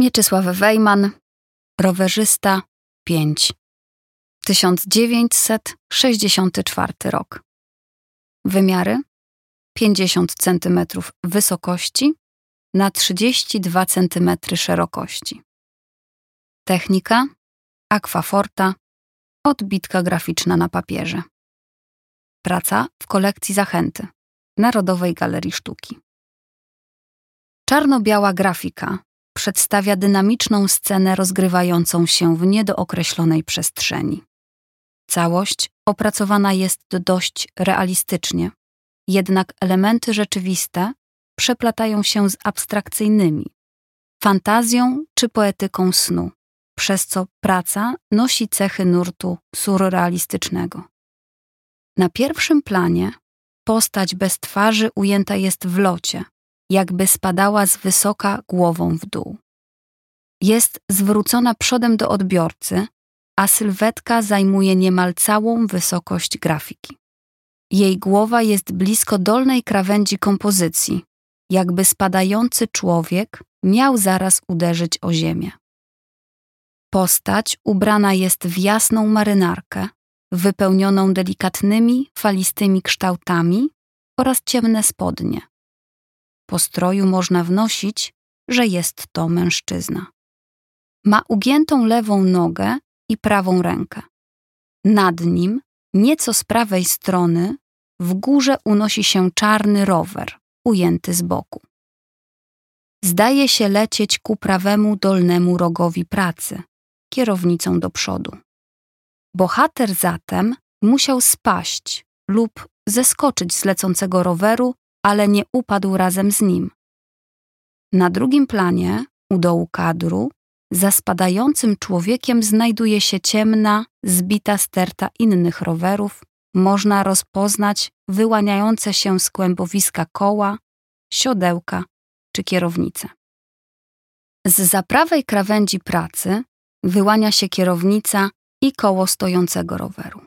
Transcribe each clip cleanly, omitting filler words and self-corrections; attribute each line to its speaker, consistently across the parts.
Speaker 1: Mieczysław Wejman, rowerzysta 5. 1964 rok. Wymiary 50 cm wysokości na 32 cm szerokości. Technika Aquaforta, odbitka graficzna na papierze. Praca w kolekcji Zachęty Narodowej Galerii Sztuki. Czarno-biała grafika przedstawia dynamiczną scenę rozgrywającą się w niedookreślonej przestrzeni. Całość opracowana jest dość realistycznie, jednak elementy rzeczywiste przeplatają się z abstrakcyjnymi, fantazją czy poetyką snu, przez co praca nosi cechy nurtu surrealistycznego. Na pierwszym planie postać bez twarzy ujęta jest w locie, jakby spadała z wysoka głową w dół. Jest zwrócona przodem do odbiorcy, a sylwetka zajmuje niemal całą wysokość grafiki. Jej głowa jest blisko dolnej krawędzi kompozycji, jakby spadający człowiek miał zaraz uderzyć o ziemię. Postać ubrana jest w jasną marynarkę, wypełnioną delikatnymi, falistymi kształtami oraz ciemne spodnie. Po stroju można wnosić, że jest to mężczyzna. Ma ugiętą lewą nogę i prawą rękę. Nad nim, nieco z prawej strony, w górze unosi się czarny rower, ujęty z boku. Zdaje się lecieć ku prawemu dolnemu rogowi pracy, kierownicą do przodu. Bohater zatem musiał spaść lub zeskoczyć z lecącego roweru, ale nie upadł razem z nim. Na drugim planie, u dołu kadru, za spadającym człowiekiem znajduje się ciemna, zbita sterta innych rowerów. Można rozpoznać wyłaniające się z kłębowiska koła, siodełka czy kierownicę. Zza prawej krawędzi pracy wyłania się kierownica i koło stojącego roweru.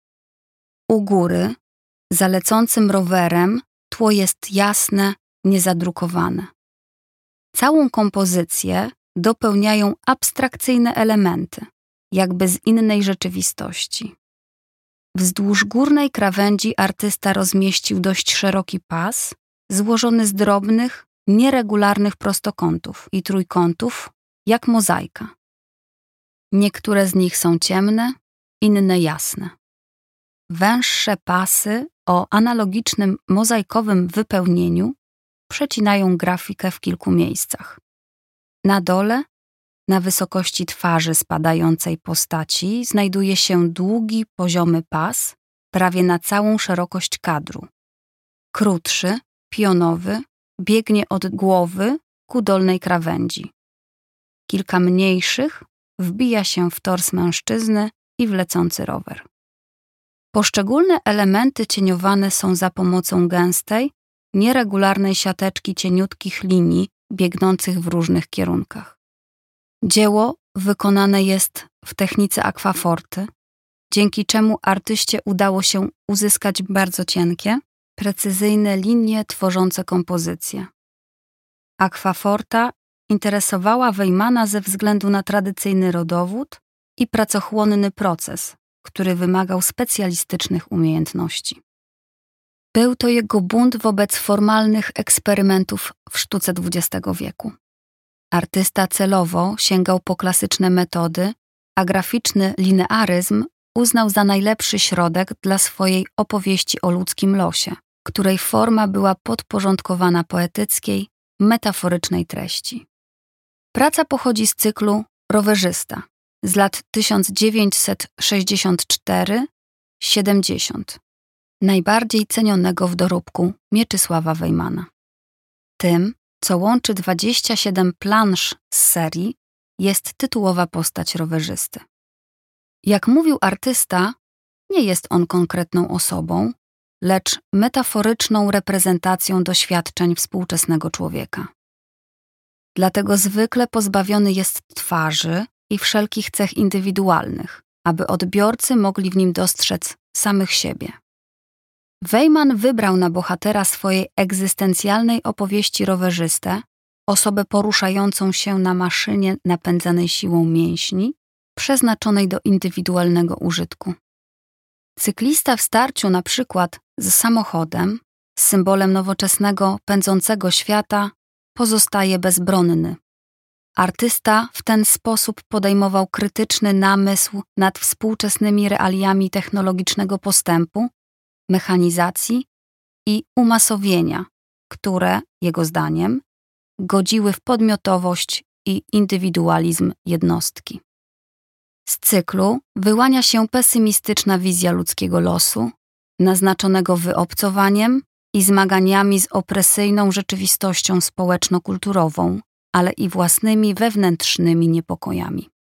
Speaker 1: U góry, za lecącym rowerem, tło jest jasne, niezadrukowane. Całą kompozycję dopełniają abstrakcyjne elementy, jakby z innej rzeczywistości. Wzdłuż górnej krawędzi artysta rozmieścił dość szeroki pas, złożony z drobnych, nieregularnych prostokątów i trójkątów, jak mozaika. Niektóre z nich są ciemne, inne jasne. Węższe pasy o analogicznym mozaikowym wypełnieniu przecinają grafikę w kilku miejscach. Na dole, na wysokości twarzy spadającej postaci, znajduje się długi, poziomy pas, prawie na całą szerokość kadru. Krótszy, pionowy, biegnie od głowy ku dolnej krawędzi. Kilka mniejszych wbija się w tors mężczyzny i w lecący rower. Poszczególne elementy cieniowane są za pomocą gęstej, nieregularnej siateczki cieniutkich linii biegnących w różnych kierunkach. Dzieło wykonane jest w technice aquaforty, dzięki czemu artyście udało się uzyskać bardzo cienkie, precyzyjne linie tworzące kompozycję. Aquaforta interesowała Wejmana ze względu na tradycyjny rodowód i pracochłonny proces, który wymagał specjalistycznych umiejętności. Był to jego bunt wobec formalnych eksperymentów w sztuce XX wieku. Artysta celowo sięgał po klasyczne metody, a graficzny linearyzm uznał za najlepszy środek dla swojej opowieści o ludzkim losie, której forma była podporządkowana poetyckiej, metaforycznej treści. Praca pochodzi z cyklu Rowerzysta z lat 1964-70, najbardziej cenionego w dorobku Mieczysława Wejmana. Tym, co łączy 27 plansz z serii, jest tytułowa postać rowerzysty. Jak mówił artysta, nie jest on konkretną osobą, lecz metaforyczną reprezentacją doświadczeń współczesnego człowieka. Dlatego zwykle pozbawiony jest twarzy i wszelkich cech indywidualnych, aby odbiorcy mogli w nim dostrzec samych siebie. Wejman wybrał na bohatera swojej egzystencjalnej opowieści rowerzystę osobę poruszającą się na maszynie napędzanej siłą mięśni, przeznaczonej do indywidualnego użytku. Cyklista w starciu na przykład z samochodem, symbolem nowoczesnego, pędzącego świata, pozostaje bezbronny. Artysta w ten sposób podejmował krytyczny namysł nad współczesnymi realiami technologicznego postępu, mechanizacji i umasowienia, które, jego zdaniem, godziły w podmiotowość i indywidualizm jednostki. Z cyklu wyłania się pesymistyczna wizja ludzkiego losu, naznaczonego wyobcowaniem i zmaganiami z opresyjną rzeczywistością społeczno-kulturową, ale i własnymi wewnętrznymi niepokojami.